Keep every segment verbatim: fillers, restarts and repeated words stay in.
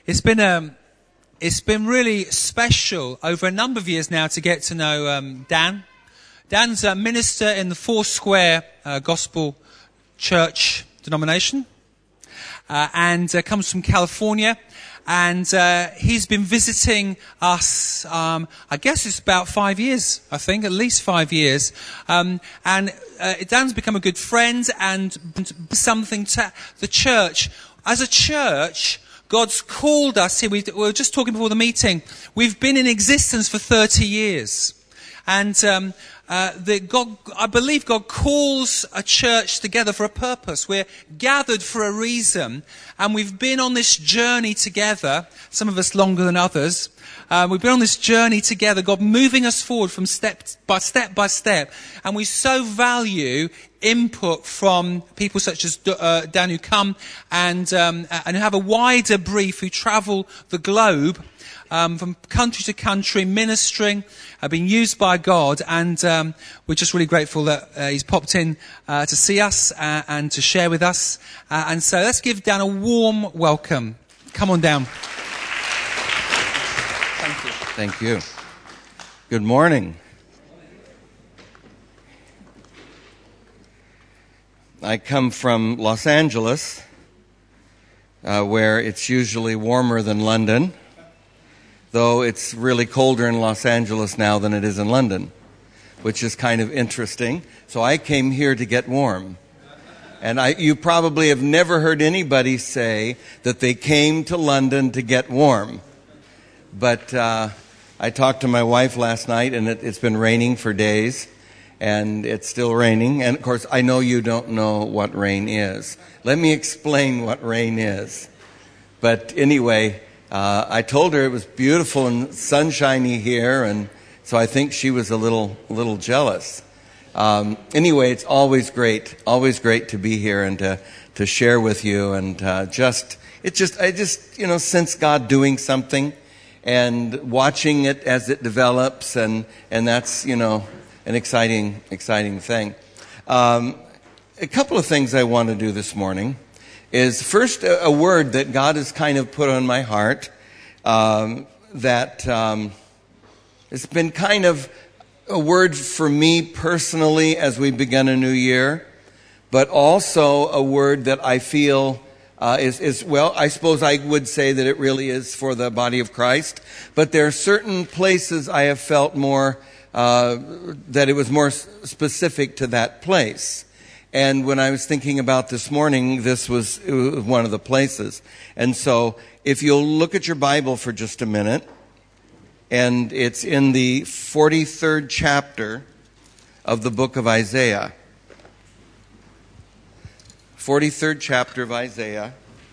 It's been um, it's been really special over a number of years now to get to know um, Dan. Dan's a minister in the Foursquare uh, Gospel Church denomination, uh, and uh, comes from California. And uh, he's been visiting us, um, I guess it's about five years, I think, at least five years. Um, and uh, Dan's become a good friend and something to the church. As a church, God's called us here. We, we were just talking before the meeting. We've been in existence for thirty years. And um, uh, the God, I believe God calls a church together for a purpose. We're gathered for a reason. And we've been on this journey together, some of us longer than others. Uh, we've been on this journey together, God moving us forward from step by step by step. And we so value input from people such as uh, Dan, who come and, um, and who have a wider brief, who travel the globe. Um, from country to country, ministering, uh, being used by God, and um, we're just really grateful that uh, he's popped in uh, to see us uh, and to share with us. Uh, and so let's give Dan a warm welcome. Come on down. Thank you. Thank you. Good morning. I come from Los Angeles, uh, where it's usually warmer than London. Though it's really colder in Los Angeles now than it is in London, which is kind of interesting. So I came here to get warm. And I, you probably have never heard anybody say that they came to London to get warm. But uh, I talked to my wife last night, and it, it's been raining for days, and it's still raining. And, of course, I know you don't know what rain is. Let me explain what rain is. But anyway, Uh, I told her it was beautiful and sunshiny here, and so I think she was a little, little jealous. Um, anyway, it's always great, always great to be here and to, to share with you, and uh, just, it just, I just, you know, sense God doing something, and watching it as it develops, and and that's, you know, an exciting, exciting thing. Um, a couple of things I want to do this morning is first a, a word that God has kind of put on my heart, um, that um, it's been kind of a word for me personally as we begin a new year, but also a word that I feel uh, is, is, well, I suppose I would say that it really is for the body of Christ, but there are certain places I have felt more, uh, that it was more specific to that place. And when I was thinking about this morning, this was, it was one of the places. And so if you'll look at your Bible for just a minute, and it's in the forty-third chapter of the book of Isaiah. forty-third chapter of Isaiah.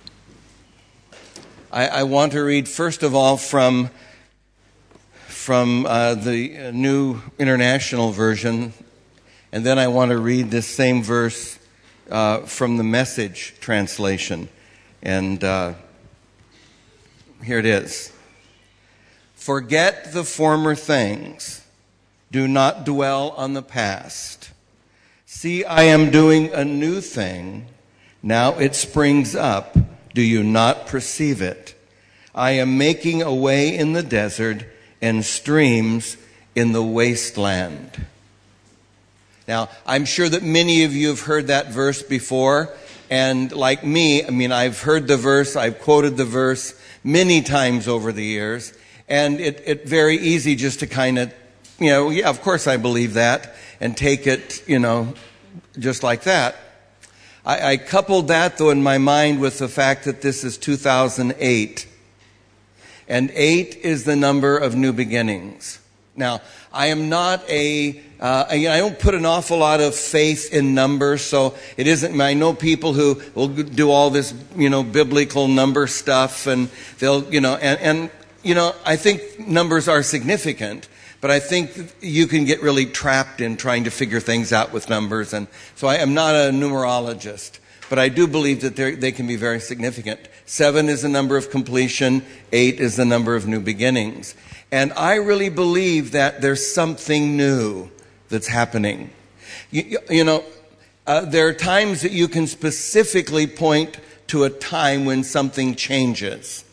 I, I want to read first of all from, from uh, the New International Version. And then I want to read this same verse uh, from the Message translation. And uh, here it is. Forget the former things. Do not dwell on the past. See, I am doing a new thing. Now it springs up. Do you not perceive it? I am making a way in the desert and streams in the wasteland. Now, I'm sure that many of you have heard that verse before, and like me, I mean, I've heard the verse, I've quoted the verse many times over the years, and it, it very easy just to kind of, you know, yeah, of course I believe that, and take it, you know, just like that. I, I coupled that, though, in my mind with the fact that this is two thousand eight, and eight is the number of new beginnings. Now, I am not a, uh, I don't put an awful lot of faith in numbers, so it isn't, I know people who will do all this, you know, biblical number stuff, and they'll, you know, and, and, you know, I think numbers are significant, but I think you can get really trapped in trying to figure things out with numbers, and so I am not a numerologist, but I do believe that they can be very significant. Seven is the number of completion, eight is the number of new beginnings. And I really believe that there's something new that's happening. You, you know, uh, there are times that you can specifically point to a time when something changes.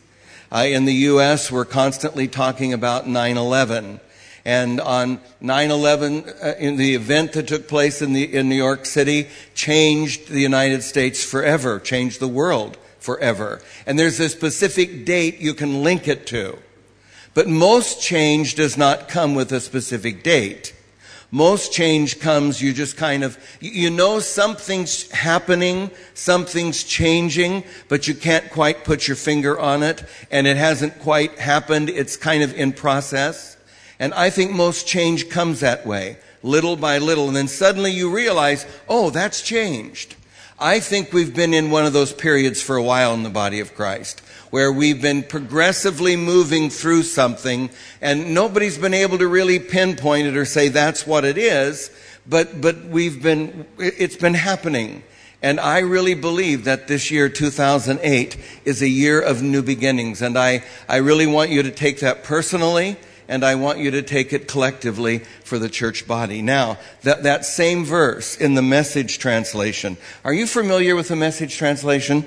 Uh, in the U S, we're constantly talking about nine eleven. And on nine eleven, uh, in the event that took place in, the, in New York City, changed the United States forever, changed the world forever. And there's a specific date you can link it to. But most change does not come with a specific date. Most change comes, you just kind of, you know something's happening, something's changing, but you can't quite put your finger on it, and it hasn't quite happened. It's kind of in process. And I think most change comes that way, little by little, and then suddenly you realize, oh, that's changed. I think we've been in one of those periods for a while in the body of Christ, where we've been progressively moving through something, and nobody's been able to really pinpoint it or say that's what it is, but but we've been, it's been happening. And I really believe that this year, two thousand eight, is a year of new beginnings, and I, I really want you to take that personally, and I want you to take it collectively for the church body. Now, that, that same verse in the Message translation. Are you familiar with the Message translation?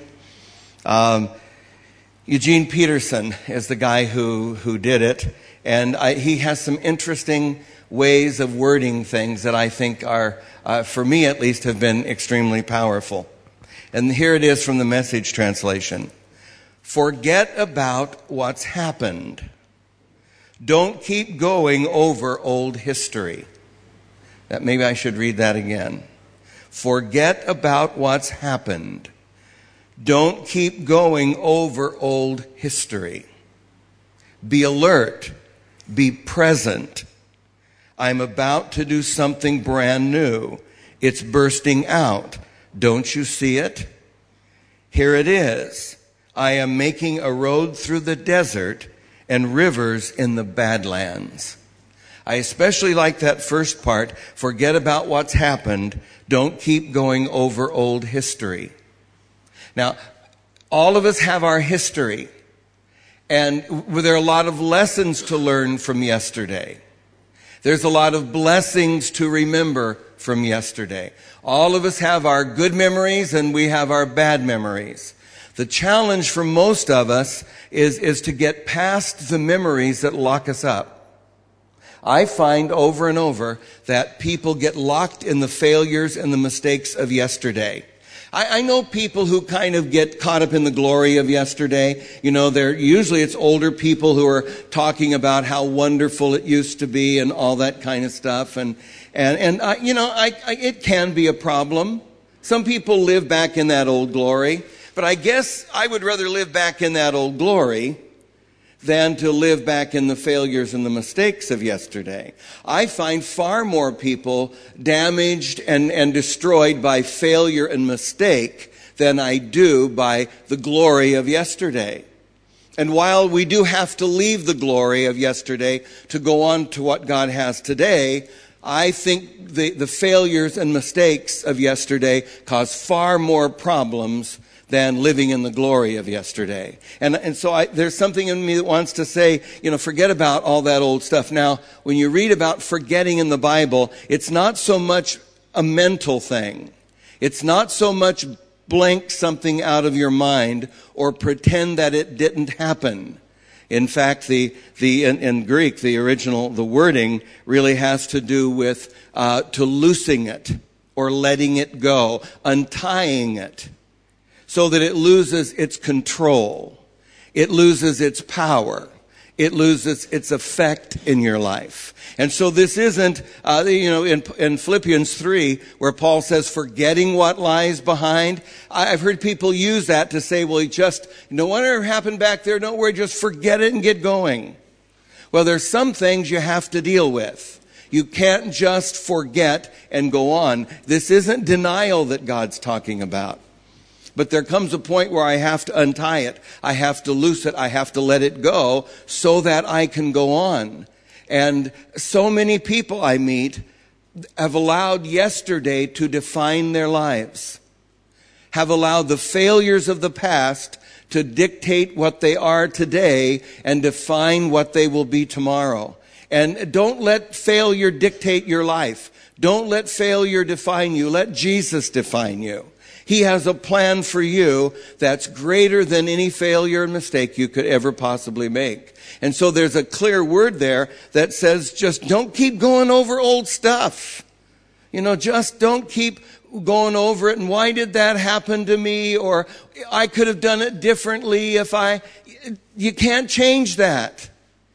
Um, Eugene Peterson is the guy who, who did it. And I, he has some interesting ways of wording things that I think are, uh, for me at least, have been extremely powerful. And here it is from the Message translation. Forget about what's happened. Don't keep going over old history. That maybe I should read that again. Forget about what's happened. Don't keep going over old history. Be alert. Be present. I'm about to do something brand new. It's bursting out. Don't you see it? Here it is. I am making a road through the desert and rivers in the Badlands. I especially like that first part. Forget about what's happened. Don't keep going over old history. Now, all of us have our history, and there are a lot of lessons to learn from yesterday. There's a lot of blessings to remember from yesterday. All of us have our good memories, and we have our bad memories. The challenge for most of us is, is to get past the memories that lock us up. I find over and over that people get locked in the failures and the mistakes of yesterday. I, I know people who kind of get caught up in the glory of yesterday. You know, they're usually it's older people who are talking about how wonderful it used to be and all that kind of stuff. And and and I, you know, I, I it can be a problem. Some people live back in that old glory. But I guess I would rather live back in that old glory than to live back in the failures and the mistakes of yesterday. I find far more people damaged and, and destroyed by failure and mistake than I do by the glory of yesterday. And while we do have to leave the glory of yesterday to go on to what God has today, I think the, the failures and mistakes of yesterday cause far more problems than living in the glory of yesterday. And, and so I, there's something in me that wants to say, you know, forget about all that old stuff. Now, when you read about forgetting in the Bible, it's not so much a mental thing. It's not so much blank something out of your mind or pretend that it didn't happen. In fact, the, the, in, in Greek, the original, the wording really has to do with, uh, to loosing it or letting it go, untying it, so that it loses its control. It loses its power. It loses its effect in your life. And so this isn't, uh, you know, in, in Philippians three, where Paul says, forgetting what lies behind. I've heard people use that to say, well, just, no whatever happened back there, don't worry, just forget it and get going. Well, there's some things you have to deal with. You can't just forget and go on. This isn't denial that God's talking about. But there comes a point where I have to untie it. I have to loose it. I have to let it go so that I can go on. And so many people I meet have allowed yesterday to define their lives, have allowed the failures of the past to dictate what they are today and define what they will be tomorrow. And don't let failure dictate your life. Don't let failure define you. Let Jesus define you. He has a plan for you that's greater than any failure and mistake you could ever possibly make. And so there's a clear word there that says, just don't keep going over old stuff. You know, just don't keep going over it. And why did that happen to me? Or I could have done it differently if I... You can't change that.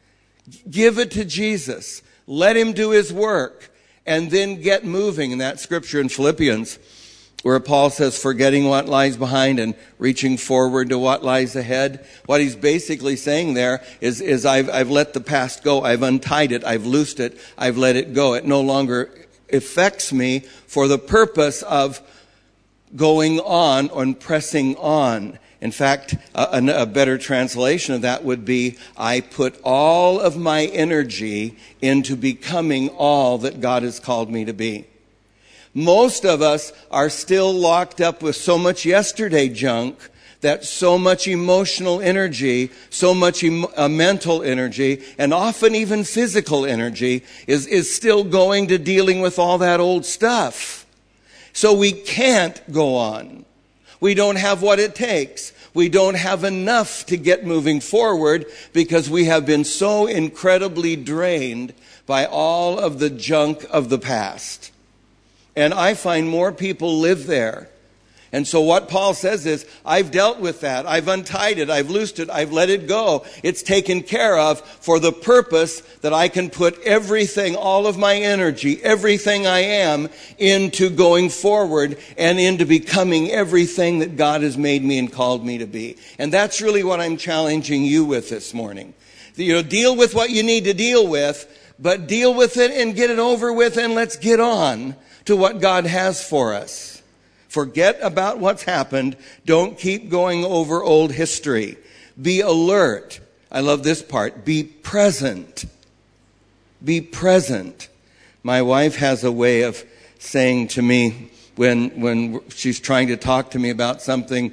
Give it to Jesus. Let him do his work. And then get moving. In that scripture in Philippians, where Paul says, forgetting what lies behind and reaching forward to what lies ahead. What he's basically saying there is, is I've, I've let the past go. I've untied it. I've loosed it. I've let it go. It no longer affects me for the purpose of going on and pressing on. In fact, a, a better translation of that would be, I put all of my energy into becoming all that God has called me to be. Most of us are still locked up with so much yesterday junk that so much emotional energy, so much em- uh, mental energy, and often even physical energy is, is still going to dealing with all that old stuff. So we can't go on. We don't have what it takes. We don't have enough to get moving forward because we have been so incredibly drained by all of the junk of the past. And I find more people live there. And so what Paul says is, I've dealt with that. I've untied it. I've loosed it. I've let it go. It's taken care of for the purpose that I can put everything, all of my energy, everything I am into going forward and into becoming everything that God has made me and called me to be. And that's really what I'm challenging you with this morning. You know, deal with what you need to deal with, but deal with it and get it over with, and let's get on to what God has for us. Forget about what's happened. Don't keep going over old history. Be alert. I love this part. Be present. Be present. My wife has a way of saying to me when when she's trying to talk to me about something,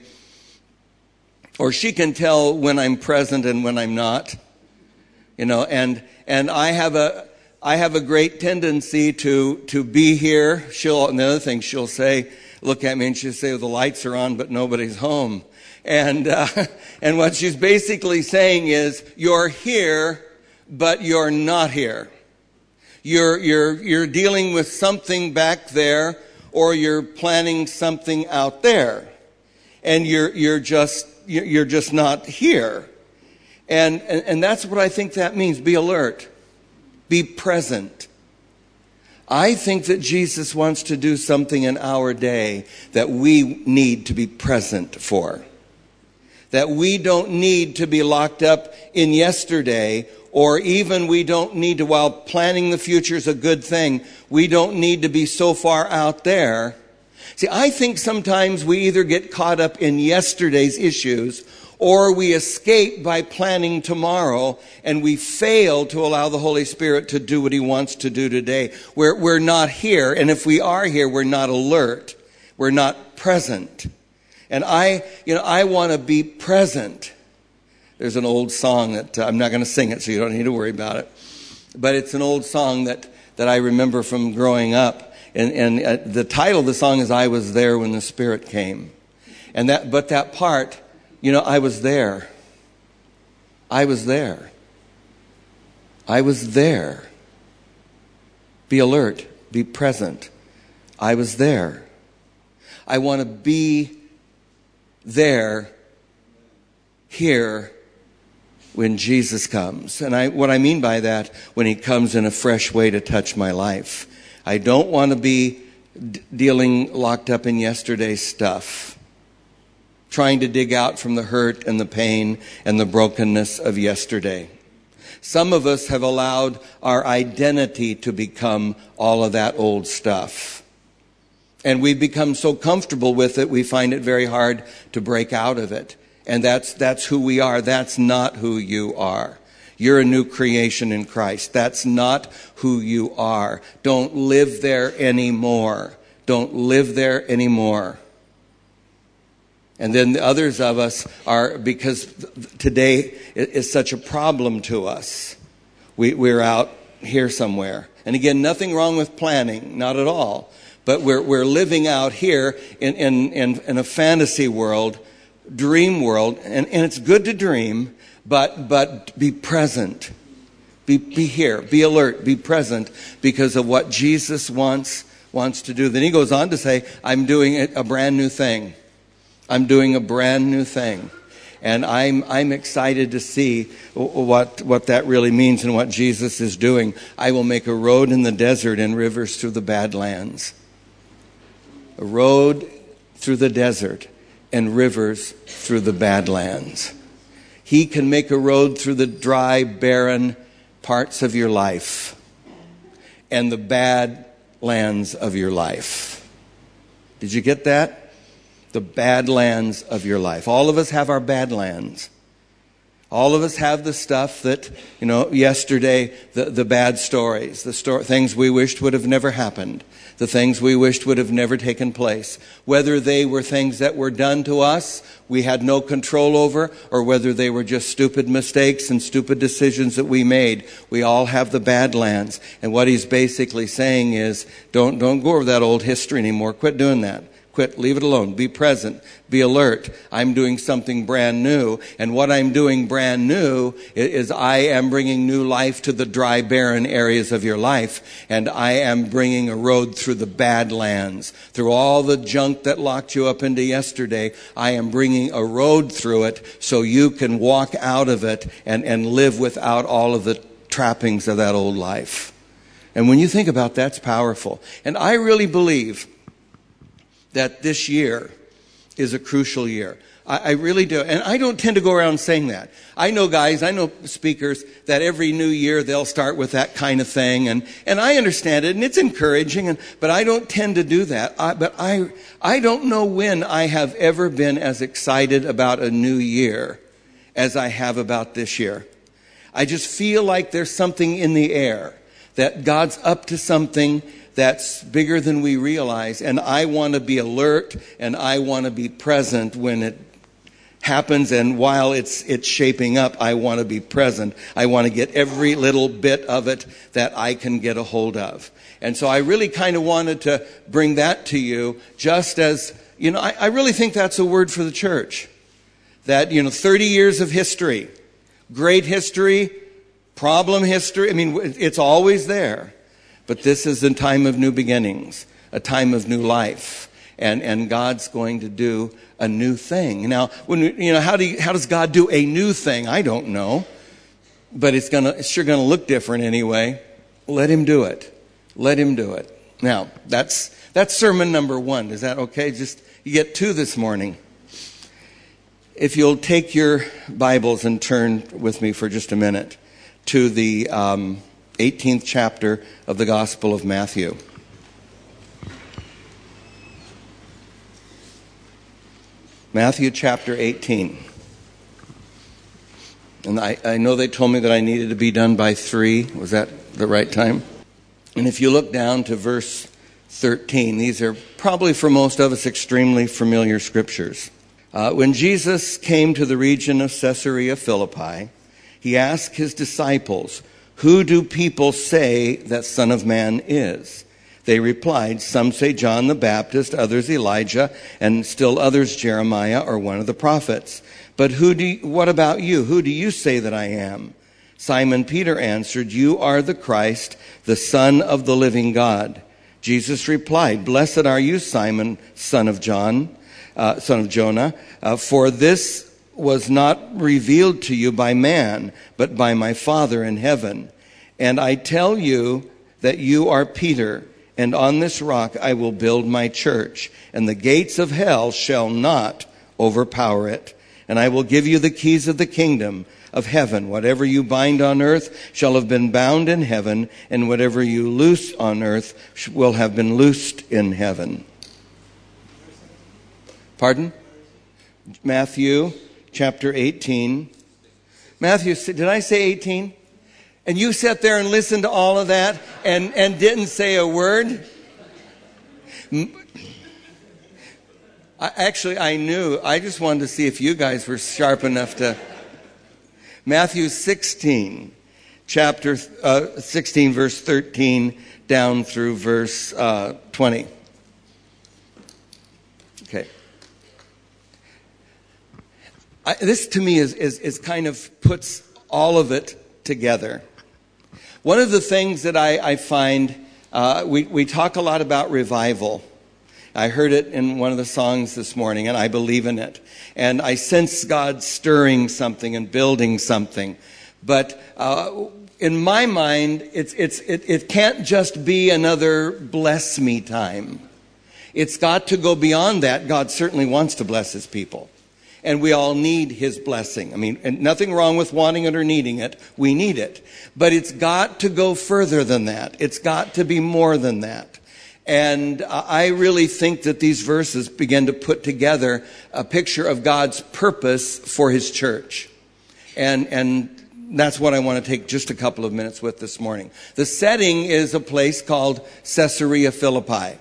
or she can tell when I'm present and when I'm not. You know, and and I have a I have a great tendency to, to be here. She'll, and the other thing she'll say, look at me and she'll say, well, the lights are on, but nobody's home. And, uh, and what she's basically saying is, you're here, but you're not here. You're, you're, you're dealing with something back there, or you're planning something out there. And you're, you're just, you're just not here. And, and, and that's what I think that means. Be alert. Be present. I think that Jesus wants to do something in our day that we need to be present for. That we don't need to be locked up in yesterday, or even we don't need to, while planning the future is a good thing, we don't need to be so far out there. See, I think sometimes we either get caught up in yesterday's issues, or we escape by planning tomorrow, and we fail to allow the Holy Spirit to do what He wants to do today. We're, we're not here, and if we are here, we're not alert. We're not present. And I, you know, I want to be present. There's an old song that, uh, I'm not going to sing it, so you don't need to worry about it. But it's an old song that, that I remember from growing up. And, and uh, the title of the song is I Was There When the Spirit Came. And that, but that part, you know, I was there. I was there. I was there. Be alert. Be present. I was there. I want to be there, here, when Jesus comes. And I, what I mean by that, when He comes in a fresh way to touch my life. I don't want to be d- dealing locked up in yesterday's stuff, trying to dig out from the hurt and the pain and the brokenness of yesterday. Some of us have allowed our identity to become all of that old stuff. And we've become so comfortable with it, we find it very hard to break out of it. And that's that's who we are. That's not who you are. You're a new creation in Christ. That's not who you are. Don't live there anymore. Don't live there anymore. And then the others of us are, because today is such a problem to us. We, we're out here somewhere. And again, nothing wrong with planning, not at all. But we're, we're living out here in, in, in, in a fantasy world, dream world, and, and it's good to dream, but, but be present. Be, be here, be alert, be present because of what Jesus wants, wants to do. Then he goes on to say, I'm doing a brand new thing. I'm doing a brand new thing. And I'm, I'm excited to see what, what that really means and what Jesus is doing. I will make a road in the desert and rivers through the Badlands. A road through the desert and rivers through the Badlands. He can make a road through the dry, barren parts of your life and the bad lands of your life. Did you get that? The bad lands of your life. All of us have our bad lands. All of us have the stuff that, you know, yesterday, the, the bad stories, the sto- things we wished would have never happened, the things we wished would have never taken place. Whether they were things that were done to us, we had no control over, or whether they were just stupid mistakes and stupid decisions that we made. We all have the bad lands. And what he's basically saying is, don't, don't go over that old history anymore. Quit doing that. Quit, leave it alone. Be present. Be alert. I'm doing something brand new. And what I'm doing brand new is I am bringing new life to the dry, barren areas of your life. And I am bringing a road through the bad lands. Through all the junk that locked you up into yesterday, I am bringing a road through it so you can walk out of it and, and live without all of the trappings of that old life. And when you think about that, it's powerful. And I really believe that this year is a crucial year. I, I really do. And I don't tend to go around saying that. I know guys, I know speakers that every new year they'll start with that kind of thing. And, and I understand it and it's encouraging, and, but I don't tend to do that. I, but I, I don't know when I have ever been as excited about a new year as I have about this year. I just feel like there's something in the air, that God's up to something that's bigger than we realize. And I want to be alert and I want to be present when it happens. And while it's it's shaping up, I want to be present. I want to get every little bit of it that I can get a hold of. And so I really kind of wanted to bring that to you, just as, you know, I, I really think that's a word for the church. That, you know, thirty years of history, great history, problem history. I mean, it's always there. But this is a time of new beginnings, a time of new life, and, and God's going to do a new thing. Now, when you know, how do you, how does God do a new thing? I don't know, but it's gonna it's sure gonna look different anyway. Let Him do it. Let Him do it. Now, that's that's sermon number one. Is that okay? Just you get two this morning. If you'll take your Bibles and turn with me for just a minute to the Um, eighteenth chapter of the Gospel of Matthew. Matthew chapter eighteen. And I, I know they told me that I needed to be done by three. Was that the right time? And if you look down to verse thirteen, these are probably for most of us extremely familiar scriptures. Uh, when Jesus came to the region of Caesarea Philippi, he asked his disciples, "Who do people say that Son of Man is?" They replied, "Some say John the Baptist, others Elijah, and still others Jeremiah or one of the prophets. But who do you, what about you? Who do you say that I am?" Simon Peter answered, "You are the Christ, the Son of the living God." Jesus replied, "Blessed are you, Simon, son of John, uh, son of Jonah, uh, for this was not revealed to you by man, but by my Father in heaven. And I tell you that you are Peter, and on this rock I will build my church, and the gates of hell shall not overpower it. And I will give you the keys of the kingdom of heaven. Whatever you bind on earth shall have been bound in heaven, and whatever you loose on earth will have been loosed in heaven." Pardon? Matthew chapter eighteen. Matthew, did I say eighteen? And you sat there and listened to all of that and, and didn't say a word? I, actually, I knew. I just wanted to see if you guys were sharp enough to. Matthew sixteen, chapter uh, sixteen, verse thirteen down through verse uh, twenty. Okay. I, this to me is, is, is kind of puts all of it together. One of the things that I, I find, uh, we, we talk a lot about revival. I heard it in one of the songs this morning, and I believe in it. And I sense God stirring something and building something. But uh, in my mind, it's, it's, it, it can't just be another bless me time. It's got to go beyond that. God certainly wants to bless his people. And we all need his blessing. I mean, and nothing wrong with wanting it or needing it. We need it. But it's got to go further than that. It's got to be more than that. And I really think that these verses begin to put together a picture of God's purpose for his church. And, and that's what I want to take just a couple of minutes with this morning. The setting is a place called Caesarea Philippi.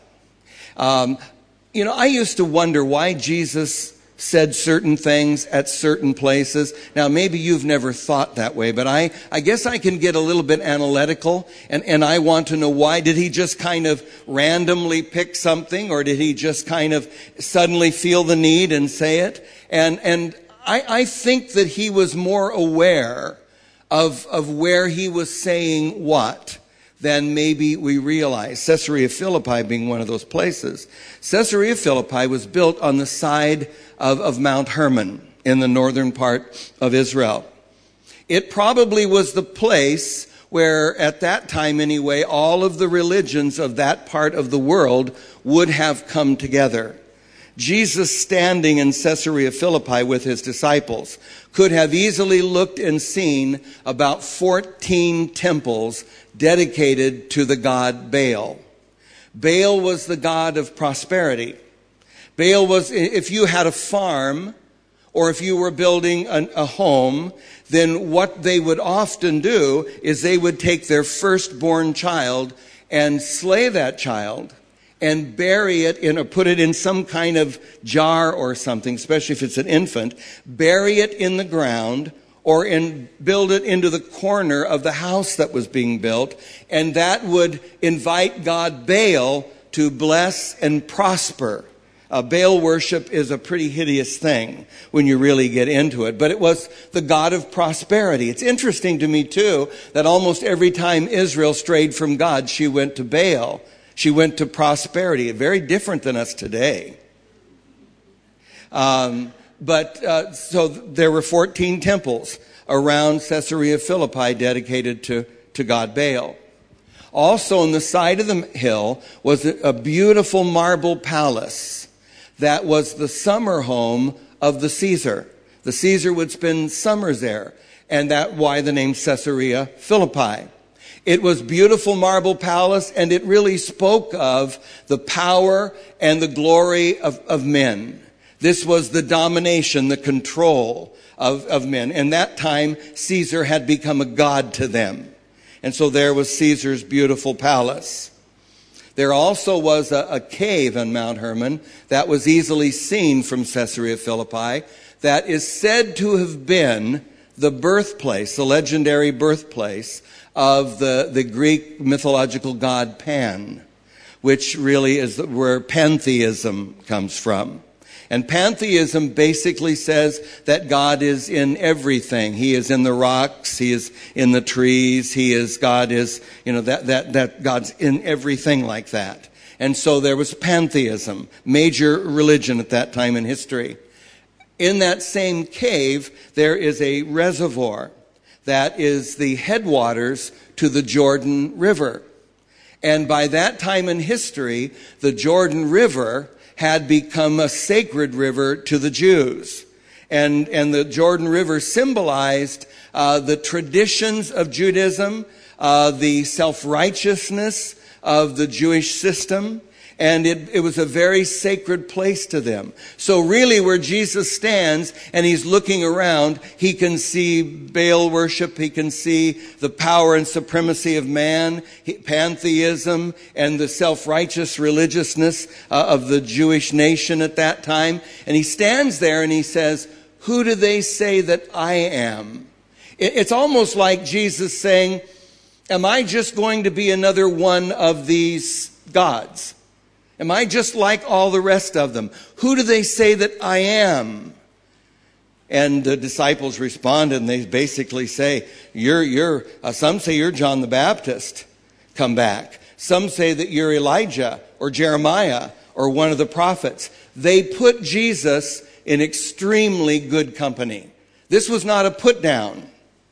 Um, you know, I used to wonder why Jesus said certain things at certain places. Now, maybe you've never thought that way, but I, I guess I can get a little bit analytical, and, and I want to know why. Did he just kind of randomly pick something, or did he just kind of suddenly feel the need and say it? And, and I, I think that he was more aware of, of where he was saying what than maybe we realize. Caesarea Philippi being one of those places. Caesarea Philippi was built on the side of, of Mount Hermon in the northern part of Israel. It probably was the place where, at that time anyway, all of the religions of that part of the world would have come together. Jesus, standing in Caesarea Philippi with his disciples, could have easily looked and seen about fourteen temples dedicated to the god Baal. Baal was the god of prosperity. Baal was, if you had a farm or if you were building a, a home, then what they would often do is they would take their firstborn child and slay that child and bury it in, or put it in some kind of jar or something, especially if it's an infant, bury it in the ground or in, build it into the corner of the house that was being built, and that would invite God Baal to bless and prosper. Uh, Baal worship is a pretty hideous thing when you really get into it, but it was the god of prosperity. It's interesting to me, too, that almost every time Israel strayed from God, she went to Baal. She went to prosperity, very different than us today. Um, but uh, so there were fourteen temples around Caesarea Philippi dedicated to, to god Baal. Also on the side of the hill was a beautiful marble palace that was the summer home of the Caesar. The Caesar would spend summers there, and that's why the name Caesarea Philippi. It was beautiful marble palace, and it really spoke of the power and the glory of, of men. This was the domination, the control of, of men. And that time, Caesar had become a god to them. And so there was Caesar's beautiful palace. There also was a, a cave on Mount Hermon that was easily seen from Caesarea Philippi that is said to have been the birthplace, the legendary birthplace of the, the Greek mythological god Pan, which really is where pantheism comes from. And pantheism basically says that God is in everything. He is in the rocks. He is in the trees. He is, God is, you know, that, that, that God's in everything like that. And so there was pantheism, major religion at that time in history. In that same cave, there is a reservoir that is the headwaters to the Jordan River. And by that time in history, the Jordan River had become a sacred river to the Jews. And, and the Jordan River symbolized uh, the traditions of Judaism, uh, the self-righteousness of the Jewish system, and it, it was a very sacred place to them. So really where Jesus stands and he's looking around, he can see Baal worship, he can see the power and supremacy of man, pantheism, and the self-righteous religiousness uh, of the Jewish nation at that time. And he stands there and he says, "Who do they say that I am?" It's almost like Jesus saying, am I just going to be another one of these gods? Am I just like all the rest of them? Who do they say that I am? And the disciples responded, and they basically say, you're, you're, uh, some say you're John the Baptist, come back. Some say that you're Elijah or Jeremiah or one of the prophets. They put Jesus in extremely good company. This was not a put down.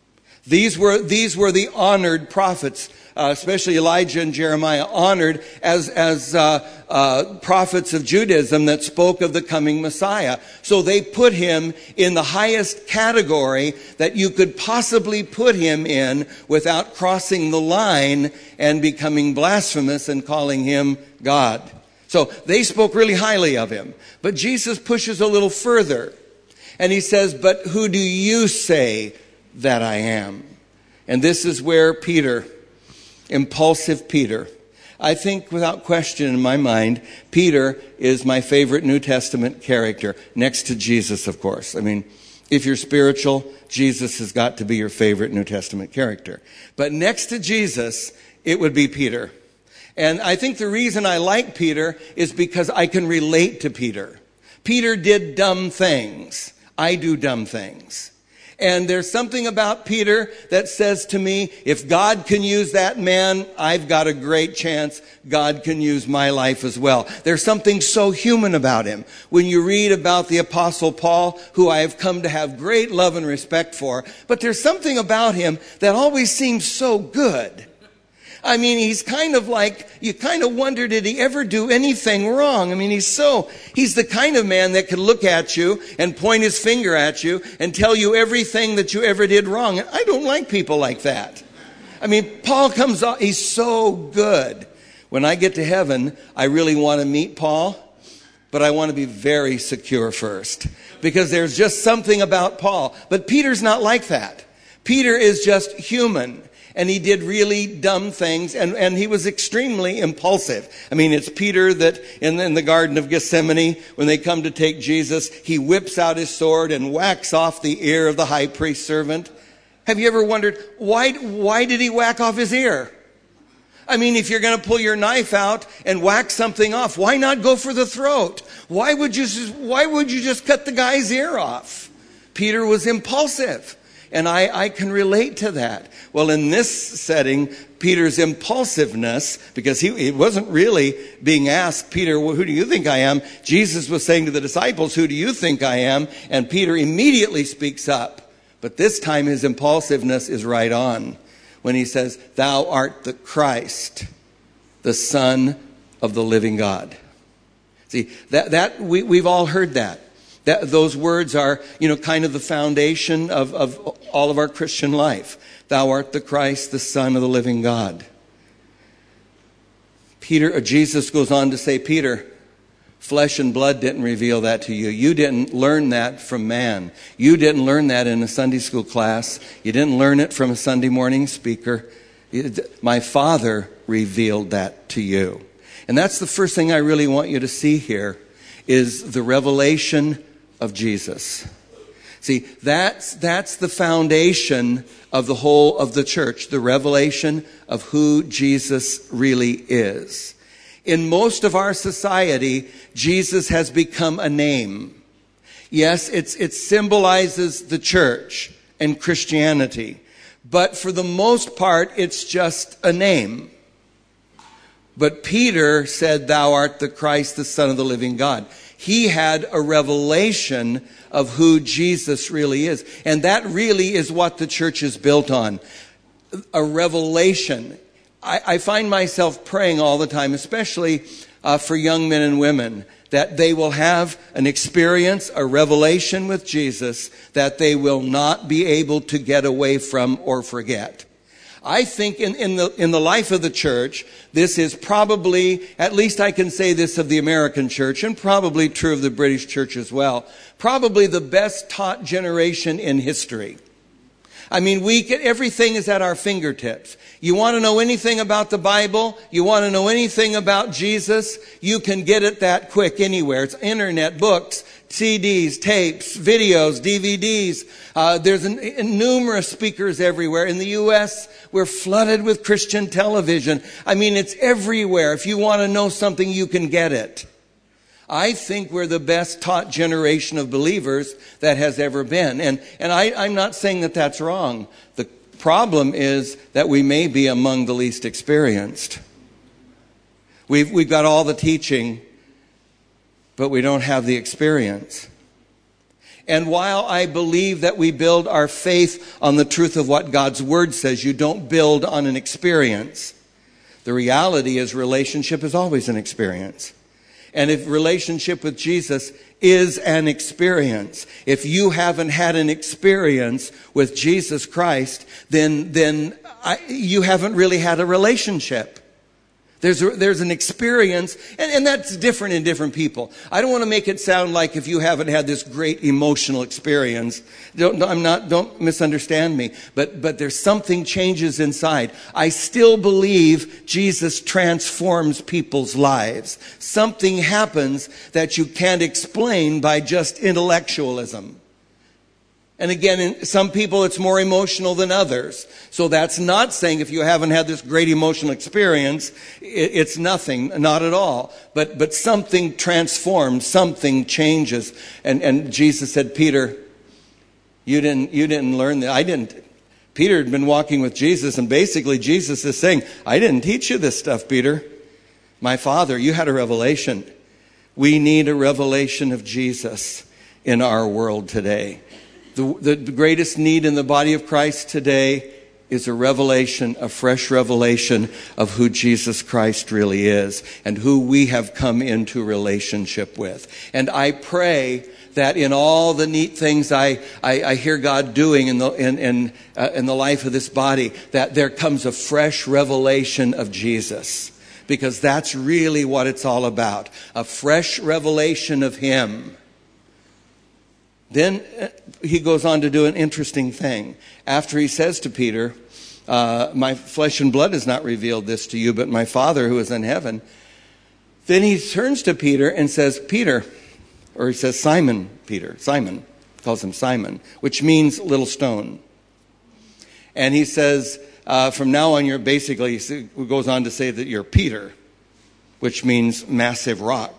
These were, these were the honored prophets, uh, especially Elijah and Jeremiah, honored as, as uh, uh, prophets of Judaism that spoke of the coming Messiah. So they put him in the highest category that you could possibly put him in without crossing the line and becoming blasphemous and calling him God. So they spoke really highly of him. But Jesus pushes a little further. And he says, but who do you say that I am? And this is where Peter, impulsive Peter, I think without question in my mind, Peter is my favorite New Testament character, next to Jesus, of course. I mean, if you're spiritual, Jesus has got to be your favorite New Testament character. But next to Jesus, it would be Peter. And I think the reason I like Peter is because I can relate to Peter. Peter did dumb things. I do dumb things. And there's something about Peter that says to me, if God can use that man, I've got a great chance God can use my life as well. There's something so human about him. When you read about the Apostle Paul, who I have come to have great love and respect for, but there's something about him that always seems so good. I mean, he's kind of like, you kind of wonder, did he ever do anything wrong? I mean, he's so, he's the kind of man that could look at you and point his finger at you and tell you everything that you ever did wrong. And I don't like people like that. I mean, Paul comes off, he's so good. When I get to heaven, I really want to meet Paul, but I want to be very secure first. Because there's just something about Paul. But Peter's not like that. Peter is just human. And he did really dumb things, and, and he was extremely impulsive. I mean, it's Peter that in, in the Garden of Gethsemane, when they come to take Jesus, he whips out his sword and whacks off the ear of the high priest's servant. Have you ever wondered, why, why did he whack off his ear? I mean, if you're going to pull your knife out and whack something off, why not go for the throat? Why would you, why would you just cut the guy's ear off? Peter was impulsive. And I, I can relate to that. Well, in this setting, Peter's impulsiveness, because he, he wasn't really being asked, Peter, well, who do you think I am? Jesus was saying to the disciples, who do you think I am? And Peter immediately speaks up. But this time his impulsiveness is right on when he says, thou art the Christ, the Son of the living God. See, that, that we, we've all heard that. That, those words are, you know, kind of the foundation of, of all of our Christian life. Thou art the Christ, the Son of the living God. Peter, or Jesus goes on to say, Peter, flesh and blood didn't reveal that to you. You didn't learn that from man. You didn't learn that in a Sunday school class. You didn't learn it from a Sunday morning speaker. My Father revealed that to you. And that's the first thing I really want you to see here, is the revelation of Jesus. See, that's, that's the foundation of the whole of the church, the revelation of who Jesus really is. In most of our society, Jesus has become a name. Yes, it's, it symbolizes the church and Christianity, but for the most part, it's just a name. But Peter said, thou art the Christ, the Son of the living God. He had a revelation of who Jesus really is. And that really is what the church is built on. A revelation. I, I find myself praying all the time, especially uh, for young men and women, that they will have an experience, a revelation with Jesus that they will not be able to get away from or forget. I think in, in the in the life of the church, this is probably, at least I can say this of the American church, and probably true of the British church as well, probably the best taught generation in history. I mean, we can, everything is at our fingertips. You want to know anything about the Bible? You want to know anything about Jesus? You can get it that quick anywhere. It's internet, books, C Ds, tapes, videos, D V Ds. Uh, there's an, an, numerous speakers everywhere. In the U S, we're flooded with Christian television. I mean, it's everywhere. If you want to know something, you can get it. I think we're the best taught generation of believers that has ever been. And, and I, I'm not saying that that's wrong. The problem is that we may be among the least experienced. We've, we've got all the teaching, but we don't have the experience. And while I believe that we build our faith on the truth of what God's Word says, you don't build on an experience. The reality is relationship is always an experience. And if relationship with Jesus is an experience, if you haven't had an experience with Jesus Christ, then then I, you haven't really had a relationship. There's a, there's an experience, and, and that's different in different people. I don't want to make it sound like if you haven't had this great emotional experience, don't, I'm not, don't misunderstand me, but, but there's something changes inside. I still believe Jesus transforms people's lives. Something happens that you can't explain by just intellectualism. And again, in some people it's more emotional than others. So that's not saying if you haven't had this great emotional experience, it's nothing, not at all. But but something transforms, something changes. And and Jesus said, Peter, you didn't you didn't learn that. I didn't. Peter had been walking with Jesus, and basically Jesus is saying, I didn't teach you this stuff, Peter. My Father, you had a revelation. We need a revelation of Jesus in our world today. The, the greatest need in the body of Christ today is a revelation, a fresh revelation of who Jesus Christ really is and who we have come into relationship with. And I pray that in all the neat things I, I, I hear God doing in the, in, in, uh, in the life of this body, that there comes a fresh revelation of Jesus. Because that's really what it's all about. A fresh revelation of Him. Then he goes on to do an interesting thing. After he says to Peter, uh, my flesh and blood has not revealed this to you, but my Father who is in heaven. Then he turns to Peter and says, Peter, or he says Simon, Peter, Simon, calls him Simon, which means little stone. And he says, uh, from now on you're basically, he goes on to say that you're Peter, which means massive rock.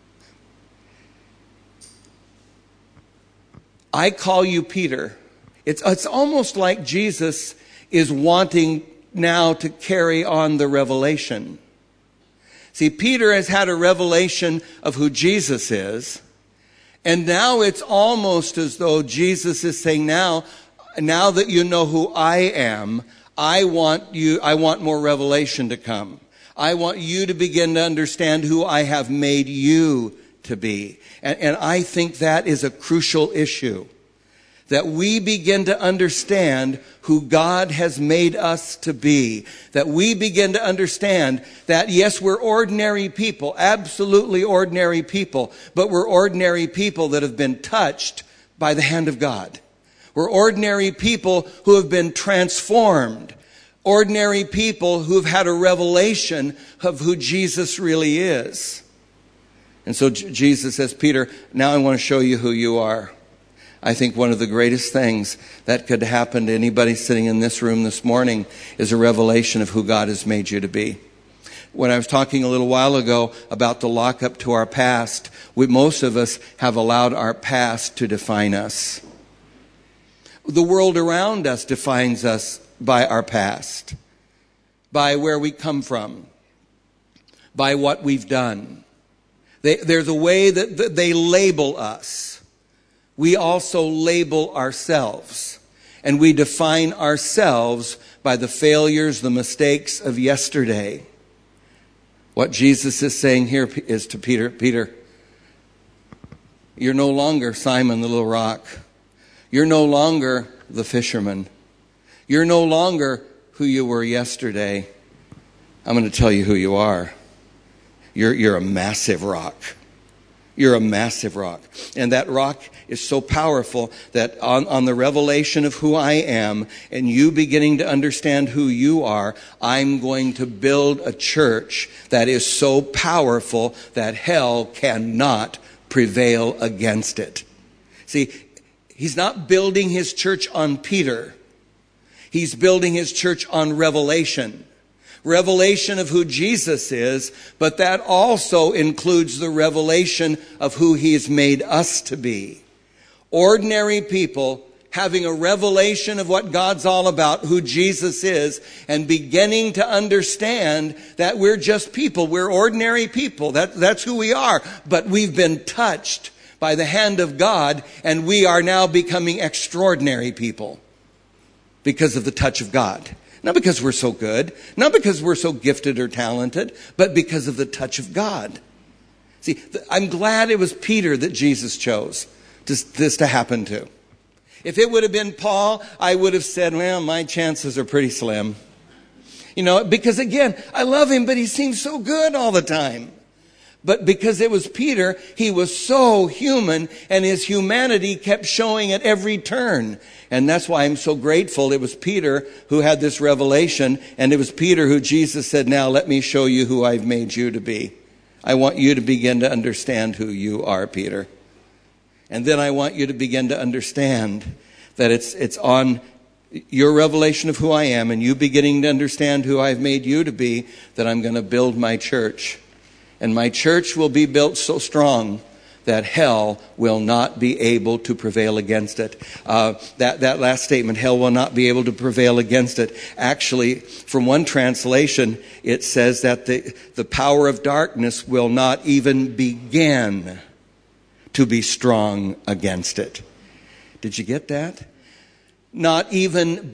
I call you Peter. It's, it's almost like Jesus is wanting now to carry on the revelation. See, Peter has had a revelation of who Jesus is. And now it's almost as though Jesus is saying, now, now that you know who I am, I want you, I want more revelation to come. I want you to begin to understand who I have made you to be. And, and I think that is a crucial issue. That we begin to understand who God has made us to be. That we begin to understand that, yes, we're ordinary people, absolutely ordinary people, but we're ordinary people that have been touched by the hand of God. We're ordinary people who have been transformed. Ordinary people who have had a revelation of who Jesus really is. And so Jesus says, Peter, now I want to show you who you are. I think one of the greatest things that could happen to anybody sitting in this room this morning is a revelation of who God has made you to be. When I was talking a little while ago about the lockup to our past, we, most of us have allowed our past to define us. The world around us defines us by our past, by where we come from, by what we've done. They, there's a way that, that they label us. We also label ourselves, and we define ourselves by the failures, the mistakes of yesterday. What Jesus is saying here is to Peter, Peter, you're no longer Simon the little rock. You're no longer the fisherman. You're no longer who you were yesterday. I'm going to tell you who you are. You're, you're a massive rock. You're a massive rock. And that rock is so powerful that on, on the revelation of who I am and you beginning to understand who you are, I'm going to build a church that is so powerful that hell cannot prevail against it. See, he's not building his church on Peter. He's building his church on revelation. Revelation of who Jesus is, but that also includes the revelation of who he has made us to be. Ordinary people having a revelation of what God's all about, who Jesus is, and beginning to understand that we're just people. We're ordinary people. That, that's who we are. But we've been touched by the hand of God, and we are now becoming extraordinary people because of the touch of God. Not because we're so good, not because we're so gifted or talented, but because of the touch of God. See, I'm glad it was Peter that Jesus chose this, this to happen to. If it would have been Paul, I would have said, well, my chances are pretty slim. You know, because again, I love him, but he seems so good all the time. But because it was Peter, he was so human, and his humanity kept showing at every turn. And that's why I'm so grateful. It was Peter who had this revelation, and it was Peter who Jesus said, now let me show you who I've made you to be. I want you to begin to understand who you are, Peter. And then I want you to begin to understand that it's it's on your revelation of who I am and you beginning to understand who I've made you to be that I'm going to build my church. And my church will be built so strong that hell will not be able to prevail against it. Uh, that, that last statement, hell will not be able to prevail against it. Actually, from one translation, it says that the, the power of darkness will not even begin to be strong against it. Did you get that? Not even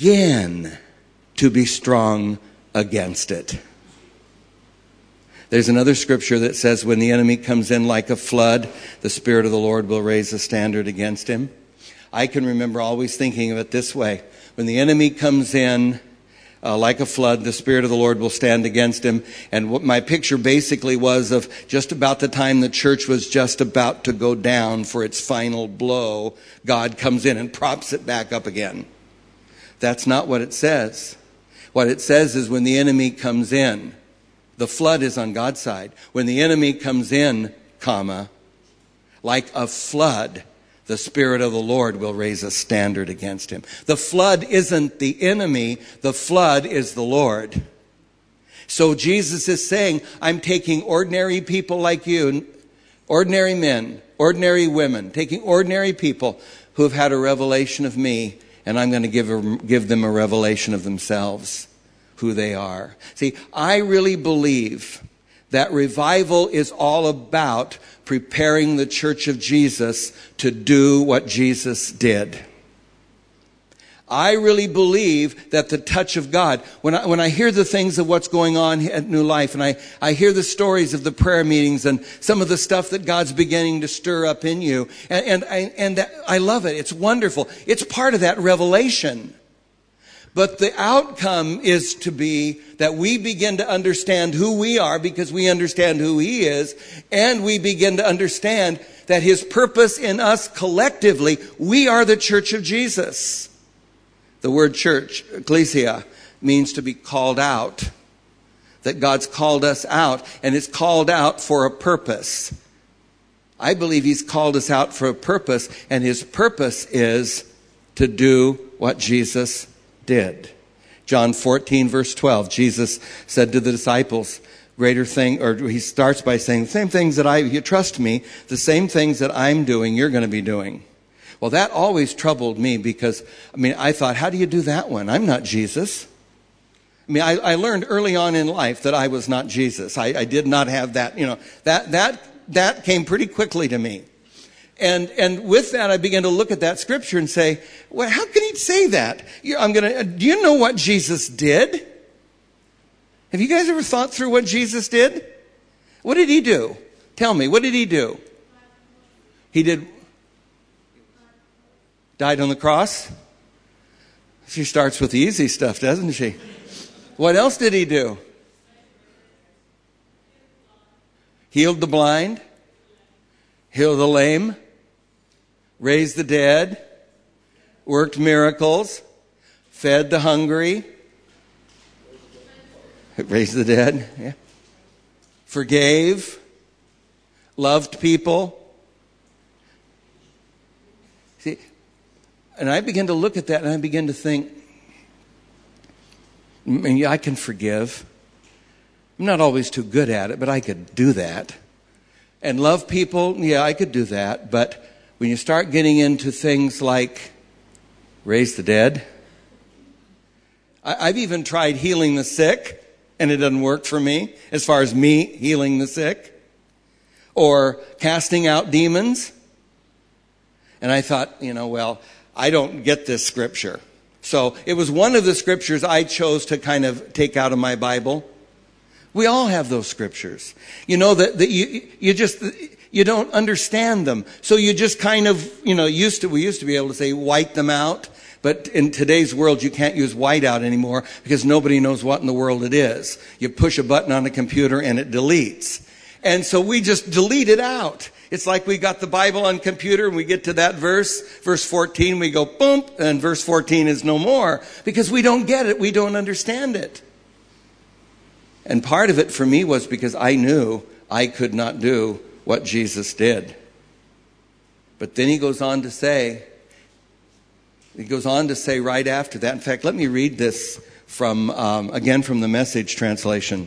begin to be strong against it. There's another scripture that says when the enemy comes in like a flood, the Spirit of the Lord will raise a standard against him. I can remember always thinking of it this way. When the enemy comes in uh, like a flood, the Spirit of the Lord will stand against him. And what my picture basically was of just about the time the church was just about to go down for its final blow, God comes in and props it back up again. That's not what it says. What it says is when the enemy comes in, the flood is on God's side. When the enemy comes in, comma, like a flood, the Spirit of the Lord will raise a standard against him. The flood isn't the enemy. The flood is the Lord. So Jesus is saying, I'm taking ordinary people like you, ordinary men, ordinary women, taking ordinary people who have had a revelation of me, and I'm going to give, a, give them a revelation of themselves. Who they are. See, I really believe that revival is all about preparing the church of Jesus to do what Jesus did. I really believe that the touch of God, when I, when I hear the things of what's going on at New Life, and I, I hear the stories of the prayer meetings and some of the stuff that God's beginning to stir up in you, and, and, I, and that, I love it. It's wonderful. It's part of that revelation. But the outcome is to be that we begin to understand who we are because we understand who he is. And we begin to understand that his purpose in us collectively, we are the church of Jesus. The word church, ecclesia, means to be called out. That God's called us out, and it's called out for a purpose. I believe he's called us out for a purpose, and his purpose is to do what Jesus did. John fourteen, verse twelve, Jesus said to the disciples, greater thing, or he starts by saying, the same things that I, you trust me, the same things that I'm doing, you're going to be doing. Well, that always troubled me because, I mean, I thought, how do you do that one? I'm not Jesus. I mean, I, I learned early on in life that I was not Jesus. I, I did not have that, you know, that, that, that came pretty quickly to me. And and with that, I began to look at that scripture and say, well, how can he say that? I'm gonna. Do you know what Jesus did? Have you guys ever thought through what Jesus did? What did he do? Tell me, what did he do? He did. Died on the cross? She starts with the easy stuff, doesn't she? What else did he do? Healed the blind. healed the lame, raised the dead, worked miracles, fed the hungry, raised the dead, yeah. Forgave, loved people. See, and I began to look at that and I began to think, I mean, yeah, I can forgive. I'm not always too good at it, but I could do that. And love people, yeah, I could do that. But when you start getting into things like raise the dead, I, I've even tried healing the sick, and it doesn't work for me as far as me healing the sick. Or casting out demons. And I thought, you know, well, I don't get this scripture. So it was one of the scriptures I chose to kind of take out of my Bible. We all have those scriptures. You know, that, that you, you just, you don't understand them. So you just kind of, you know, used to, we used to be able to say white them out. But in today's world, you can't use whiteout anymore because nobody knows what in the world it is. You push a button on the computer and it deletes. And so we just delete it out. It's like we got the Bible on computer and we get to that verse, verse fourteen, we go boom, and verse fourteen is no more because we don't get it. We don't understand it. And part of it for me was because I knew I could not do what Jesus did. But then he goes on to say, he goes on to say right after that. In fact, let me read this from, um, again, from the Message translation.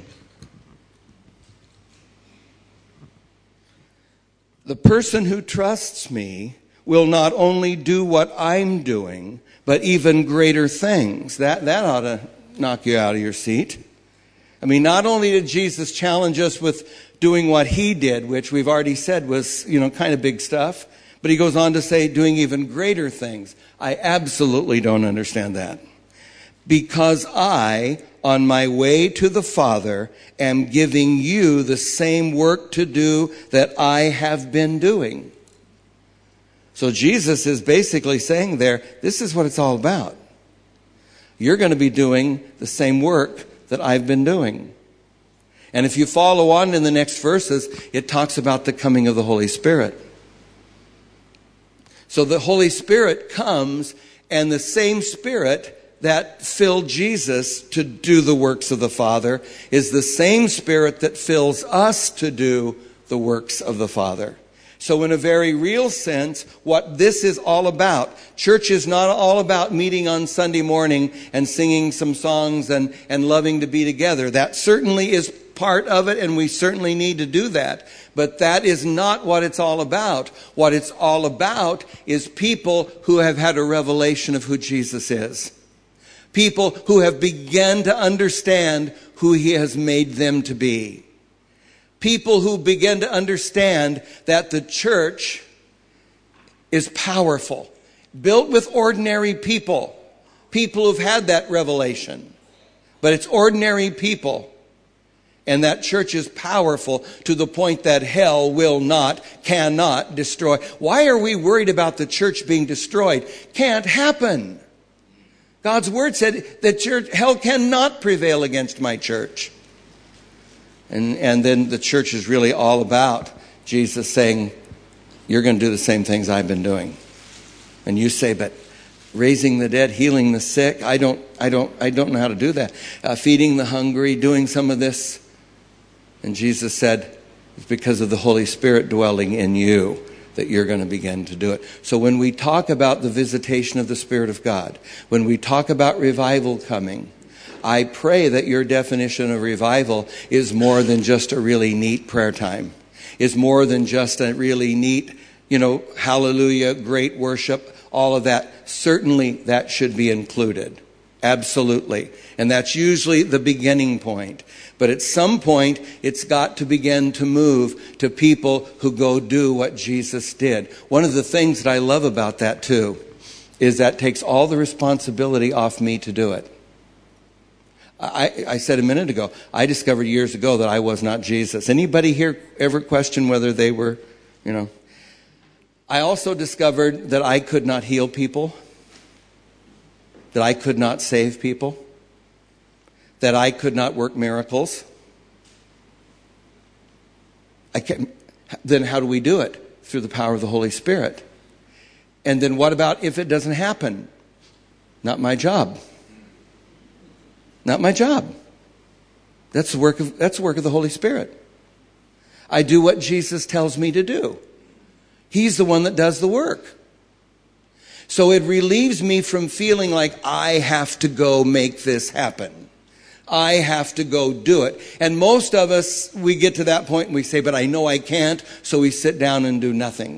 The person who trusts me will not only do what I'm doing, but even greater things. That, that ought to knock you out of your seat. I mean, not only did Jesus challenge us with doing what he did, which we've already said was, you know, kind of big stuff, but he goes on to say doing even greater things. I absolutely don't understand that. Because I, on my way to the Father, am giving you the same work to do that I have been doing. So Jesus is basically saying there, this is what it's all about. You're going to be doing the same work that I've been doing. And if you follow on in the next verses, it talks about the coming of the Holy Spirit. So the Holy Spirit comes, and the same Spirit that filled Jesus to do the works of the Father is the same Spirit that fills us to do the works of the Father. So in a very real sense, what this is all about, church is not all about meeting on Sunday morning and singing some songs and, and loving to be together. That certainly is part of it, and we certainly need to do that. But that is not what it's all about. What it's all about is people who have had a revelation of who Jesus is. People who have begun to understand who he has made them to be. People who begin to understand that the church is powerful, built with ordinary people, people who've had that revelation. But it's ordinary people. And that church is powerful to the point that hell will not, cannot destroy. Why are we worried about the church being destroyed? Can't happen. God's word said that church, hell cannot prevail against my church. And, and then the church is really all about Jesus saying, you're going to do the same things I've been doing. And you say, but raising the dead, healing the sick, I don't, I don't, I don't know how to do that. Uh, feeding the hungry, doing some of this. And Jesus said, it's because of the Holy Spirit dwelling in you that you're going to begin to do it. So when we talk about the visitation of the Spirit of God, when we talk about revival coming, I pray that your definition of revival is more than just a really neat prayer time. It's more than just a really neat, you know, hallelujah, great worship, all of that. Certainly that should be included. Absolutely. And that's usually the beginning point. But at some point, it's got to begin to move to people who go do what Jesus did. One of the things that I love about that too is that takes all the responsibility off me to do it. I, I said a minute ago, I discovered years ago that I was not Jesus. Anybody here ever question whether they were, you know? I also discovered that I could not heal people, that I could not save people, that I could not work miracles. I can't, then how do we do it? through the power of the Holy Spirit. And then what about if it doesn't happen? Not my job. Not my job. That's the work of, that's the work of the Holy Spirit. I do what Jesus tells me to do. He's the one that does the work. So it relieves me from feeling like I have to go make this happen. I have to go do it. And most of us, we get to that point and we say, but I know I can't, so we sit down and do nothing.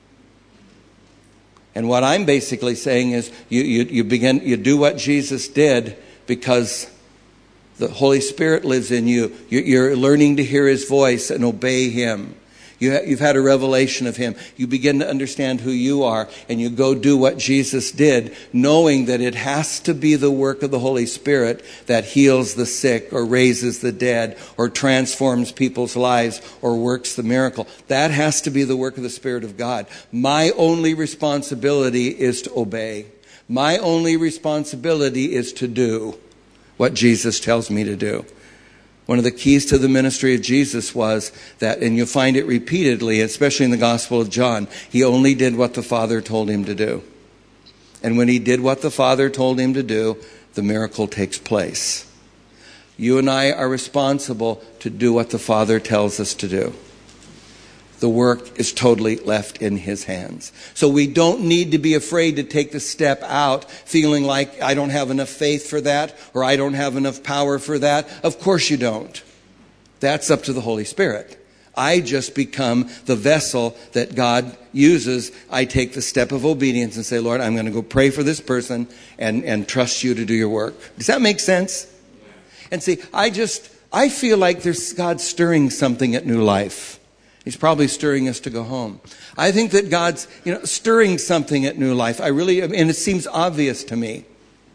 And what I'm basically saying is you, you, you begin, you do what Jesus did because the Holy Spirit lives in you. You're learning to hear His voice and obey Him. You've had a revelation of Him. You begin to understand who you are, and you go do what Jesus did, knowing that it has to be the work of the Holy Spirit that heals the sick or raises the dead or transforms people's lives or works the miracle. That has to be the work of the Spirit of God. My only responsibility is to obey. My only responsibility is to do what Jesus tells me to do. One of the keys to the ministry of Jesus was that, and you'll find it repeatedly, especially in the Gospel of John, He only did what the Father told Him to do. And when He did what the Father told Him to do, the miracle takes place. You and I are responsible to do what the Father tells us to do. The work is totally left in His hands. So we don't need to be afraid to take the step out feeling like I don't have enough faith for that or I don't have enough power for that. Of course you don't. That's up to the Holy Spirit. I just become the vessel that God uses. I take the step of obedience and say, Lord, I'm going to go pray for this person and, and trust you to do your work. Does that make sense? And see, I just, I feel like there's God stirring something at New Life. He's probably stirring us to go home. I think that God's, you know, stirring something at New Life. I really, and it seems obvious to me.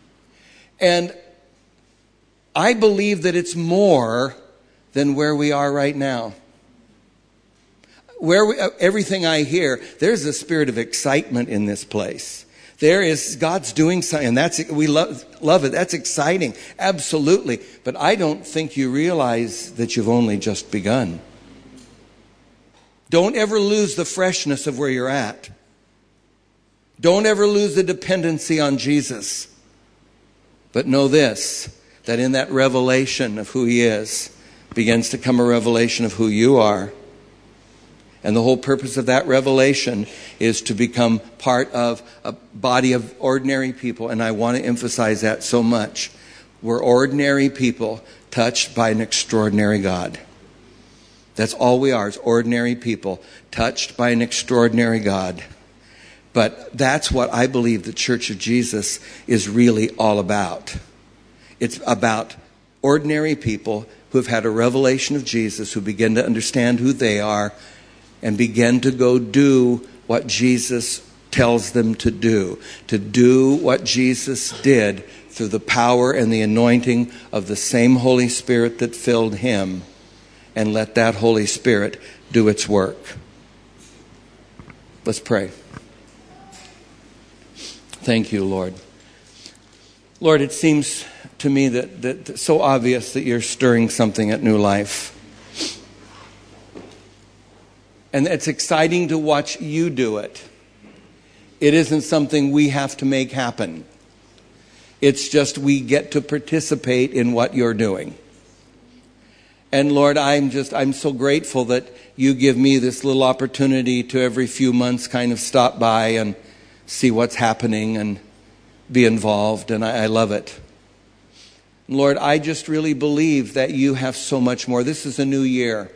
And I believe that it's more than where we are right now. Where we, everything I hear, there's a spirit of excitement in this place. There is, God's doing something, and that's, we love, love it. That's exciting. Absolutely. But I don't think you realize that you've only just begun. Don't ever lose the freshness of where you're at. Don't ever lose the dependency on Jesus. But know this, that in that revelation of who He is, begins to come a revelation of who you are. And the whole purpose of that revelation is to become part of a body of ordinary people. And I want to emphasize that so much. We're ordinary people touched by an extraordinary God. That's all we are, is ordinary people touched by an extraordinary God. But that's what I believe the Church of Jesus is really all about. It's about ordinary people who have had a revelation of Jesus, who begin to understand who they are and begin to go do what Jesus tells them to do. To do what Jesus did through the power and the anointing of the same Holy Spirit that filled Him. And let that Holy Spirit do its work. Let's pray. Thank you, Lord. Lord, it seems to me that, that it's so obvious that you're stirring something at New Life. And it's exciting to watch you do it. It isn't something we have to make happen. It's just we get to participate in what you're doing. And Lord, I'm just, I'm so grateful that you give me this little opportunity to every few months kind of stop by and see what's happening and be involved. And I, I love it. Lord, I just really believe that you have so much more. This is a new year,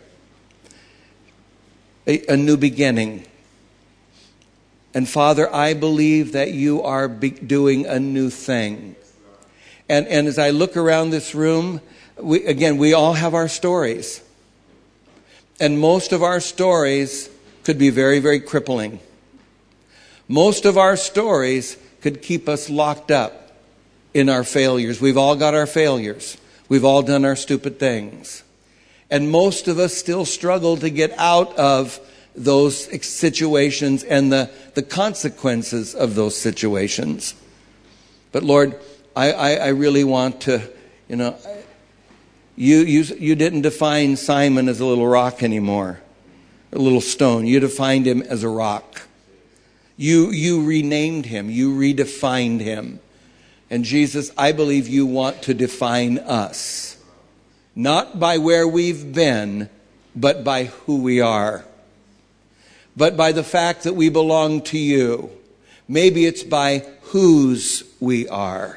a, a new beginning. And Father, I believe that you are be- doing a new thing. And, and as I look around this room, We, again, we all have our stories. And most of our stories could be very, very crippling. Most of our stories could keep us locked up in our failures. We've all got our failures. We've all done our stupid things. And most of us still struggle to get out of those situations and the, the consequences of those situations. But Lord, I, I, I really want to, you know... You, you, you didn't define Simon as a little rock anymore. a little stone. You defined him as a rock. You, you renamed him. You redefined him. And Jesus, I believe you want to define us. Not by where we've been, but by who we are. But by the fact that we belong to you. Maybe it's by whose we are.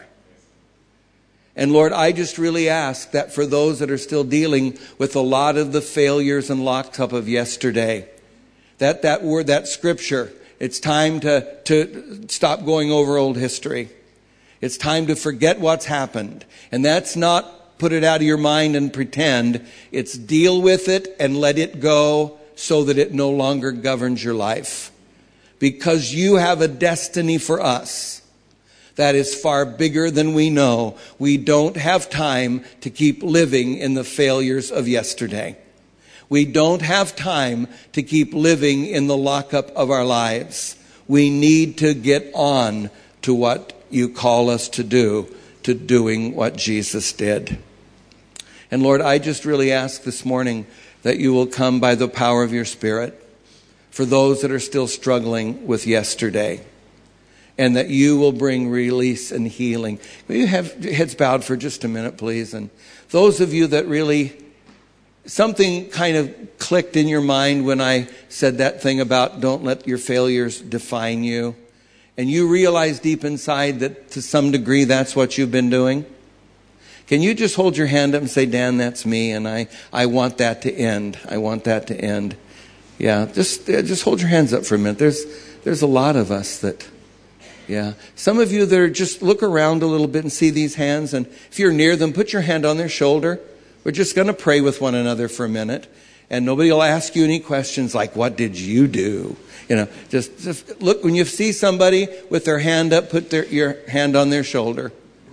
And Lord, I just really ask that for those that are still dealing with a lot of the failures and locked up of yesterday, that that word, that scripture, it's time to, to stop going over old history. It's time to forget what's happened. And that's not put it out of your mind and pretend. It's deal with it and let it go so that it no longer governs your life. Because you have a destiny for us that is far bigger than we know. We don't have time to keep living in the failures of yesterday. We don't have time to keep living in the lockup of our lives. We need to get on to what you call us to do, to doing what Jesus did. And Lord, I just really ask this morning that you will come by the power of your Spirit for those that are still struggling with yesterday. And that you will bring release and healing. Will you have heads bowed for just a minute, please? And those of you that really, something kind of clicked in your mind when I said that thing about don't let your failures define you. And you realize deep inside that to some degree that's what you've been doing. Can you just hold your hand up and say, Dan, that's me. And I, I want that to end. I want that to end. Yeah, just, just hold your hands up for a minute. There's, there's a lot of us that... Yeah. Some of you that are just look around a little bit and see these hands. And if you're near them, put your hand on their shoulder. We're just going to pray with one another for a minute. And nobody will ask you any questions like, what did you do? You know, just, just look, when you see somebody with their hand up, put their, your hand on their shoulder.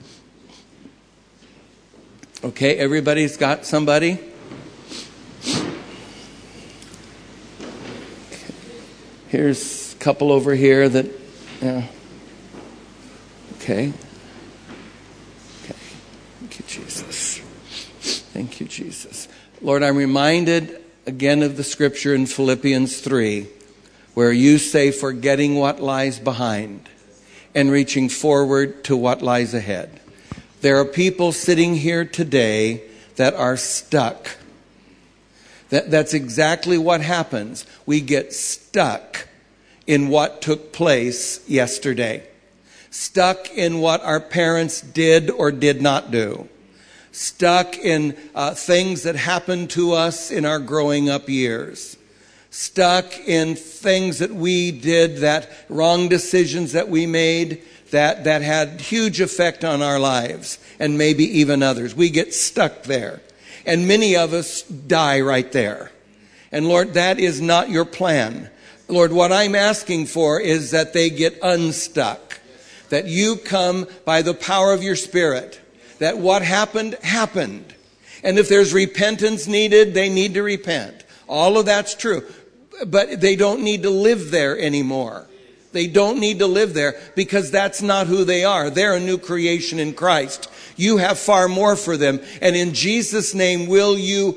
Okay, everybody's got somebody? Here's a couple over here that, yeah. Okay. Okay. Thank you, Jesus. Thank you, Jesus. Lord, I'm reminded again of the scripture in Philippians three, where you say, forgetting what lies behind and reaching forward to what lies ahead. There are people sitting here today that are stuck. That, that's exactly what happens. We get stuck in what took place yesterday. Stuck in what our parents did or did not do. Stuck in uh, things that happened to us in our growing up years. Stuck in things that we did, that wrong decisions that we made that, that had huge effect on our lives and maybe even others. We get stuck there. And many of us die right there. And Lord, that is not your plan. Lord, what I'm asking for is that they get unstuck. That you come by the power of your Spirit. That what happened, happened. And if there's repentance needed, they need to repent. All of that's true. But they don't need to live there anymore. They don't need to live there because that's not who they are. They're a new creation in Christ. You have far more for them. And in Jesus' name, will you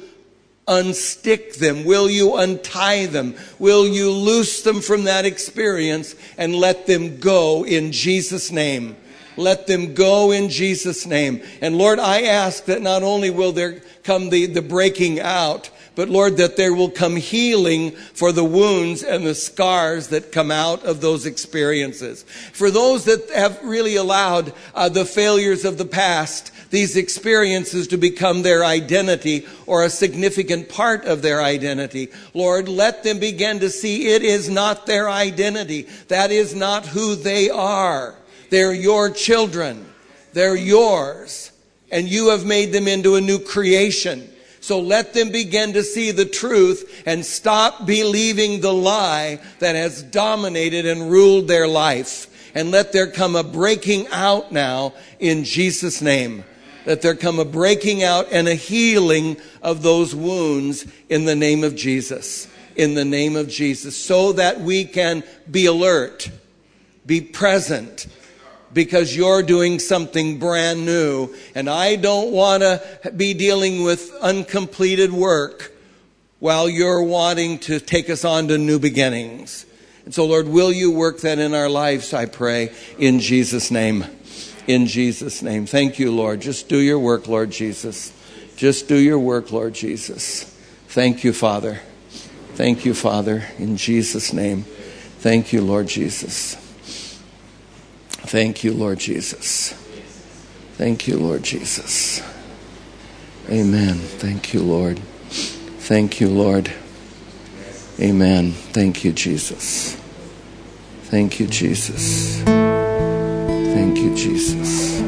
unstick them? Will you untie them? Will you loose them from that experience and let them go in Jesus' name? Let them go in Jesus' name. And Lord, I ask that not only will there come the, the breaking out, but Lord, that there will come healing for the wounds and the scars that come out of those experiences. For those that have really allowed uh, the failures of the past, these experiences to become their identity or a significant part of their identity. Lord, let them begin to see it is not their identity. That is not who they are. They're your children. They're yours. And you have made them into a new creation. So let them begin to see the truth and stop believing the lie that has dominated and ruled their life. And let there come a breaking out now in Jesus' name. Let there come a breaking out and a healing of those wounds in the name of Jesus. In the name of Jesus. So that we can be alert, be present, because you're doing something brand new. And I don't want to be dealing with uncompleted work while you're wanting to take us on to new beginnings. And so, Lord, will you work that in our lives, I pray, in Jesus' name. In Jesus' name. Thank you, Lord. Just do your work, Lord Jesus. Just do your work, Lord Jesus. Thank you, Father. Thank you, Father, in Jesus' name. Thank you, Lord Jesus. Thank you, Lord Jesus. Thank you, Lord Jesus. Amen. Thank you, Lord. Thank you, Lord. Amen. Thank you, Jesus. Thank you, Jesus. Thank you, Jesus.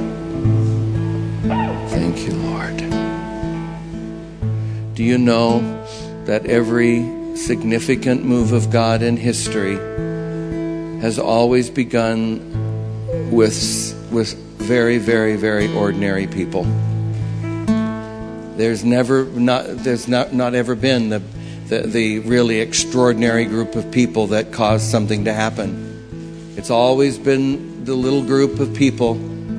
Thank you, Lord. Do you know that every significant move of God in history has always begun with, with very, very, very ordinary people? There's never not there's not, not ever been the, the the really extraordinary group of people that caused something to happen. It's always been the little group of people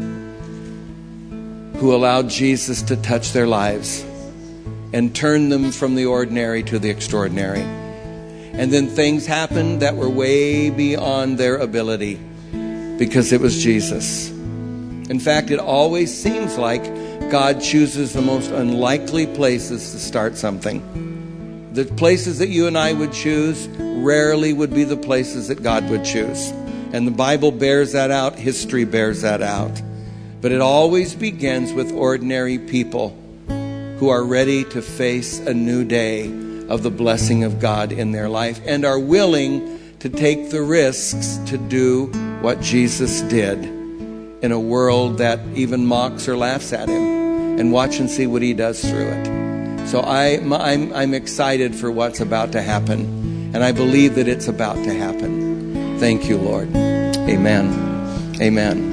who allowed Jesus to touch their lives and turn them from the ordinary to the extraordinary. And then things happened that were way beyond their ability because it was Jesus. In fact, it always seems like God chooses the most unlikely places to start something. The places that you and I would choose rarely would be the places that God would choose. And the Bible bears that out. History bears that out. But it always begins with ordinary people who are ready to face a new day of the blessing of God in their life and are willing to take the risks to do what Jesus did in a world that even mocks or laughs at him, and watch and see what he does through it. So I, I'm, I'm excited for what's about to happen, and I believe that it's about to happen. Thank you, Lord. Amen. Amen.